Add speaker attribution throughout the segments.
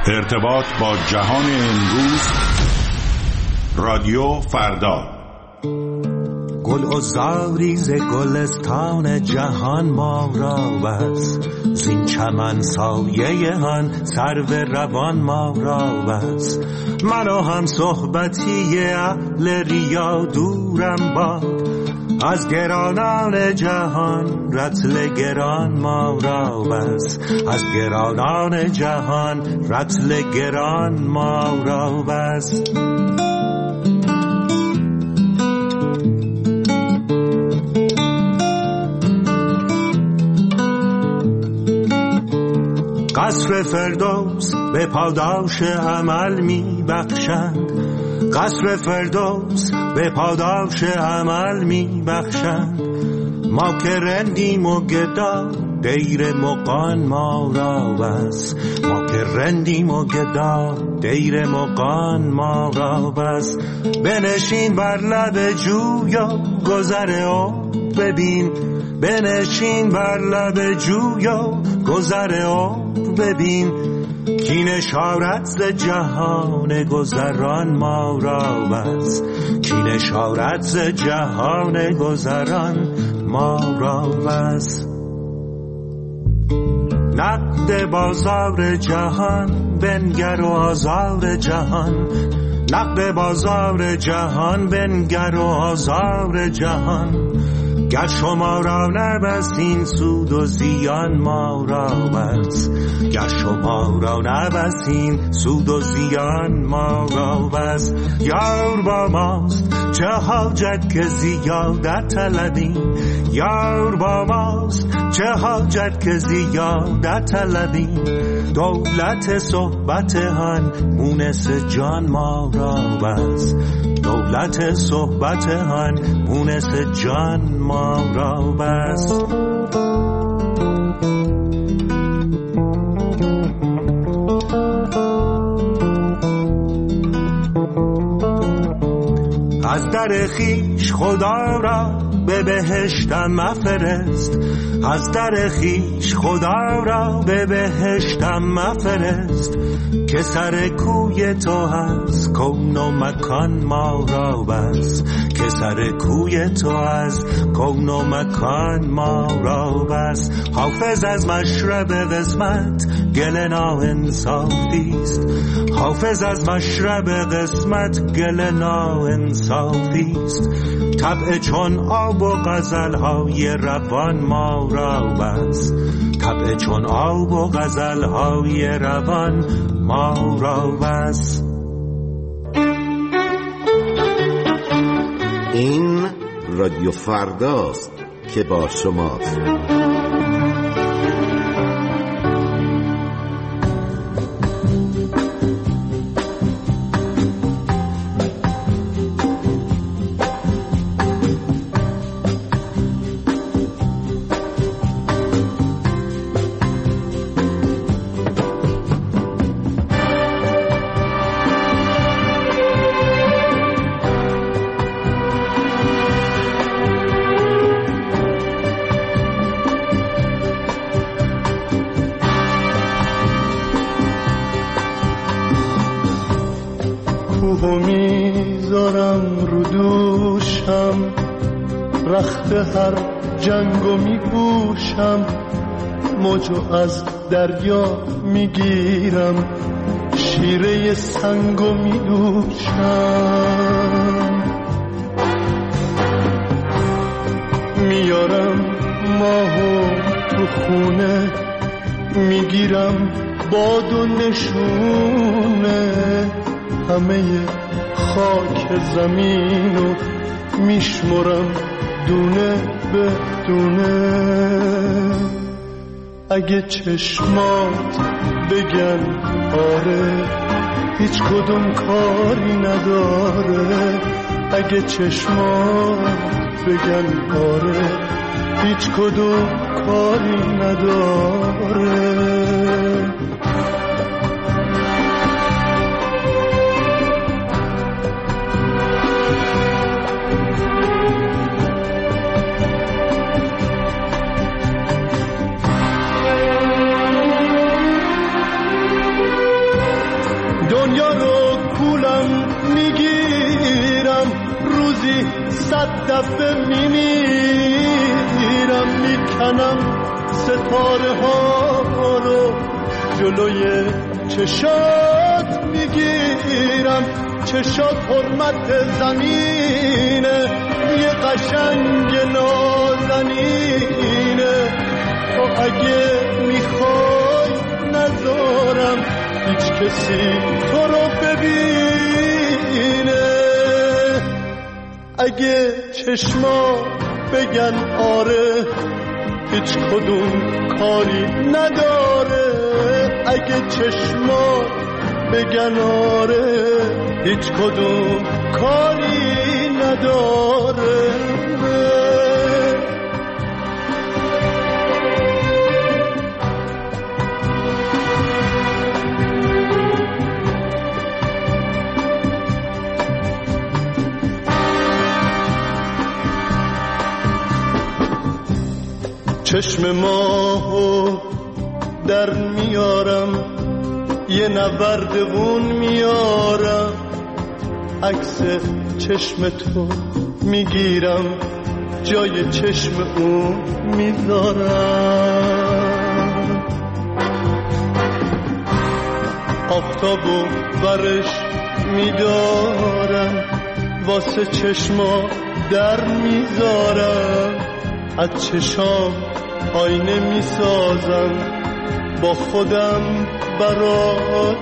Speaker 1: ارتباط با جهان امروز. رادیو فردا.
Speaker 2: گل و زاریز گلستان جهان ما را بس، زین چمن سایه هن سرو روان ما را بس. من و هم صحبتی اهل ریا دورم باد، از گرانان جهان رطل گران ما را بس. از گرانان جهان رطل گران ما را بس. قصر فردوس به پاداش عمل می بخشند، قصر فردوس به پاداش عمل می بخشند. ما که رندیم و گدا دیر مغان ما را بس. ما که رندیم و گدا دیر مغان ما را بس. بنشین بر لب جویا گذر او ببین، بنشین بر لب جویا گذر او ببین. کی نشارت ز جهان گذران ما را بس. کی نشارت ز جهان گذران ما را بس. نقد بازار جهان بنگر و آزار جهان، نقد بازار جهان بنگر و آزار جهان. گر شما را نبسین سود و زیان ما را بس. گر شما را نبسین سود و زیان ما را بس. یار با ماست چه حاجت که زیادت طلبیم، یار با ماست چه حاجت که زیادت طلبیم. دولت صحبت هن مونس جان ما را بس. دولت صحبت هن مونس جان ما را بس. از در خویش خدا را به بهشتم مفرست، از در خویش خدا را به بهشتم مفرست. که سر کوی تو هست کون و مکان ما را بس. که سر کوی تو از کون و مکان ما را بس. حافظ از مشرب قسمت گل ناانصافیست، حافظ از مشرب قسمت گل ناانصافیست. طبع چون آب و غزل‌های روان ما را بس. طبع چون آب و غزل‌های روان ما را بس.
Speaker 3: این رادیو فرداست که با شماست.
Speaker 4: میذارم رو دوشم، رخت هر جنگو میپوشم. موجو از دریا میگیرم، شیره سنگو میدوشم. میارم ماهو تو خونه، میگیرم باد و نشونه. همه خاک زمینو میشمرم دونه به دونه. اگه چشمات بگن آره هیچ کدوم کاری نداره. اگه چشمات بگن آره هیچ کدوم کاری نداره. دنیا رو کولم میگیرم، روزی 100 دفعه میمیرم، میکنم ستاره ها رو جلوی چشات میگیرم. چشات حرمت زمینه، یه قشنگ نازنینه. تو اگه میخوای نذارم هیچ کسی تو رو ببینه. اگه چشما بگن آره هیچ کدوم کاری نداره، اگه چشما بگن آره هیچ کدوم کاری نداره. چشم ماهو در میارم، یه نوردون میارم، عکس چشم تو میگیرم، جای چشم اون میذارم. آفتابو برش میدارم، واسه چشما در میذارم، از چشام آینه میسازم، با خودم برات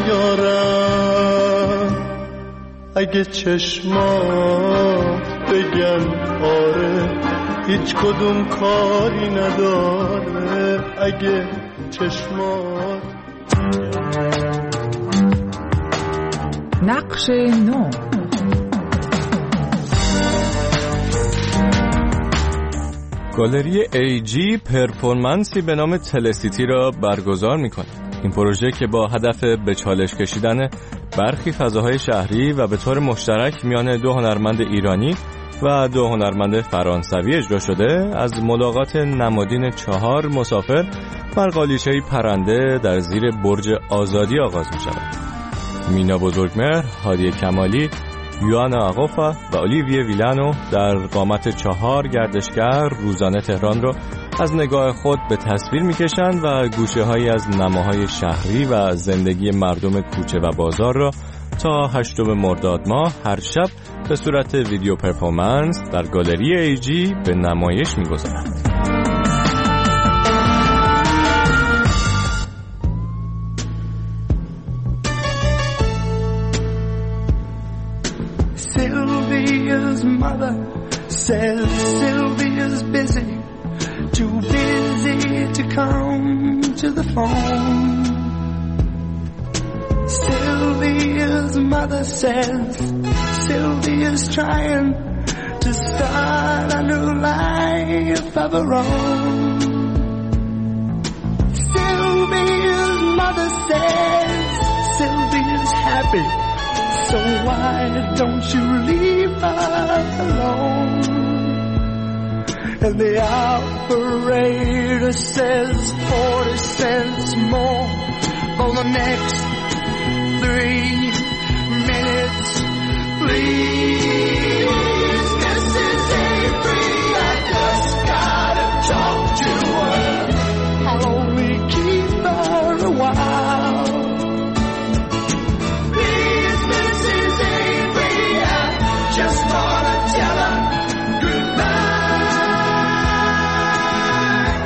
Speaker 4: میارم. اگه چشمات بگن آره هیچ کدوم کاری نداره، اگه چشمات.
Speaker 5: نقش نو.
Speaker 6: گالری AG پرفورمنسی به نام تلسیتی را برگزار می‌کند. این پروژه که با هدف به چالش کشیدن برخی فضاهای شهری و به طور مشترک میان 2 هنرمند ایرانی و 2 هنرمند فرانسوی اجرا شده، از ملاقات نمادین 4 مسافر بر قالیچه‌ای پرنده در زیر برج آزادی آغاز می‌شود. مینا بزرگمهر، هادی کمالی، یوانا آقوفا و اولیویه ویلانو در قامت 4 گردشگر روزانه تهران را از نگاه خود به تصویر می‌کشند و گوشه‌هایی از نماهای شهری و زندگی مردم کوچه و بازار را تا 8 مرداد ماه هر شب به صورت ویدیو پرفورمنس در گالری AG به نمایش می‌گذارند.
Speaker 7: Sylvia's mother says Sylvia's busy, too busy to come to the phone. Sylvia's mother says Sylvia's trying to start a new life of her own. Sylvia's mother says Sylvia's happy, so why don't you leave her alone? And the operator says 40 cents more for the next 3 minutes, please. Mrs. Avery, I just gotta talk to her. I'll only keep her a while. Just wanna tell her goodbye.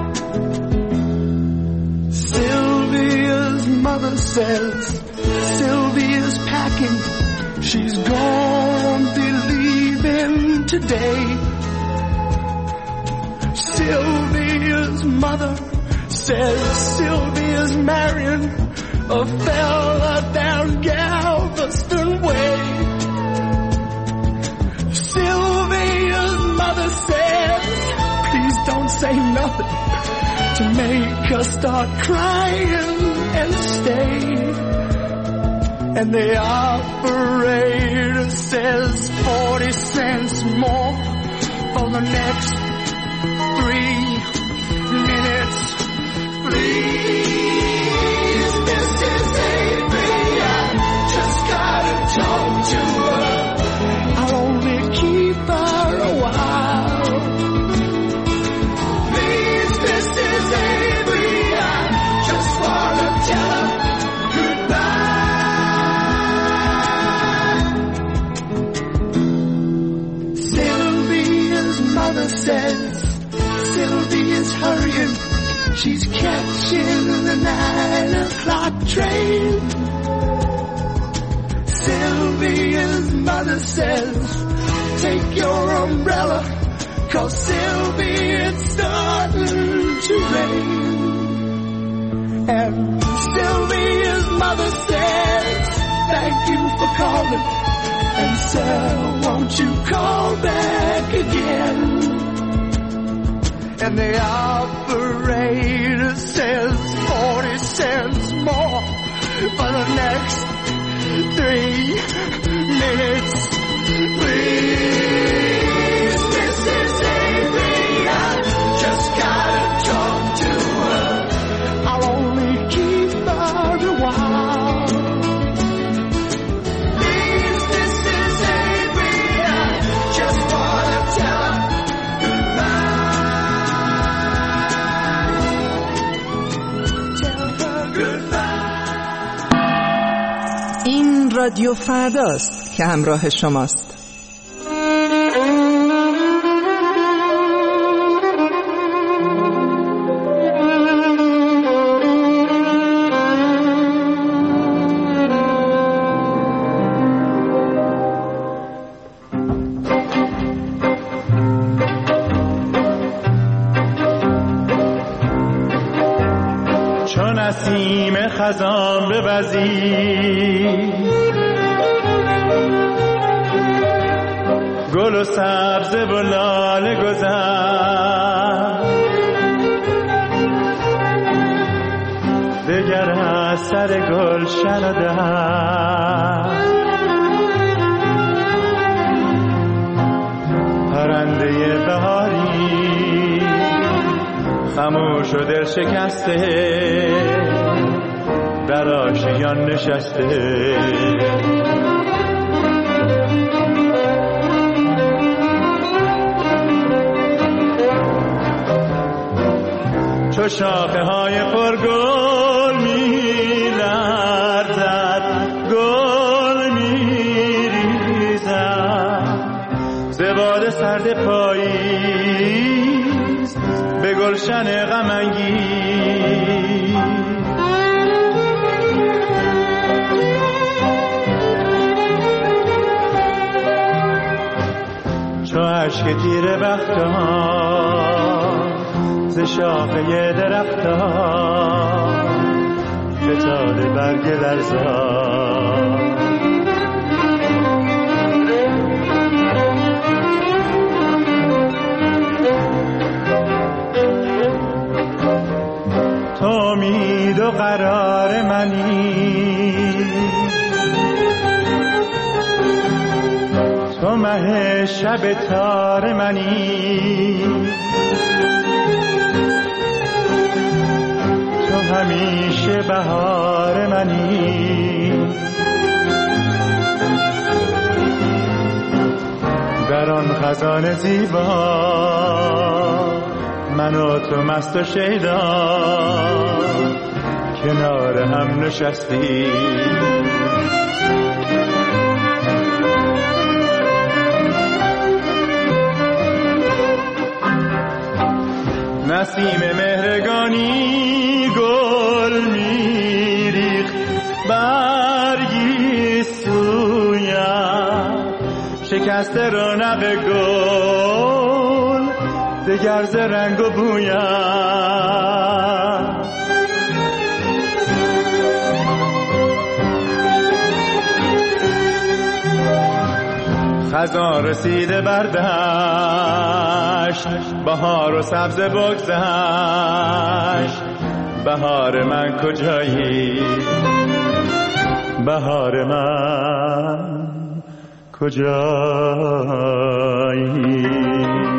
Speaker 7: Sylvia's mother says Sylvia's packing, she's gonna be leaving today. Sylvia's mother says Sylvia's marrying a fella down Galveston Way. Sylvia's mother says, please don't say nothing to make her start crying and stay. And the operator says 40 cents more for the next 3 minutes, please. This is Avery, I she's catching the 9 o'clock train. Sylvia's mother says, take your umbrella, 'cause Sylvia, it's starting to rain. And Sylvia's mother says, thank you for calling, and sir, won't you call back again? And the operator says 40 cents more for the next 3 minutes. Please, Mrs. Avery, I just gotta talk to her. I'll only keep her a while. Please, Mrs. Avery, I just wanna tell her goodbye. Tell her goodbye.
Speaker 5: این رادیو فرداست که همراه شماست.
Speaker 4: چون نسیم خزان بوزید، گل و سبزه و لاله گذشت، دگر از سر گلشن و دشت، پرنده بهاری خموش و دل شکسته در آشیان نشسته. چو شاخه های پرگل می لرزد، گل می ریزد ز باد سرد پاییز به گلشن غم انگیز. چو اشک تیره بختان ز شاخه درختان فتاده برگ لرزان. تو امید و قرار منی، تو مه شب تار منی، تو همیشه بهار منی. در آن خزان زیبا من و تو مست و شیدا کنار هم نشستی. نسیم مهرگانی گل میریخت برگی سویم، شکست رونق گل دگر ز رنگ و بویم. خزان رسیده بردشت، بهار و سبز بگذشت. بهار من کجایی، بهار من کجایی؟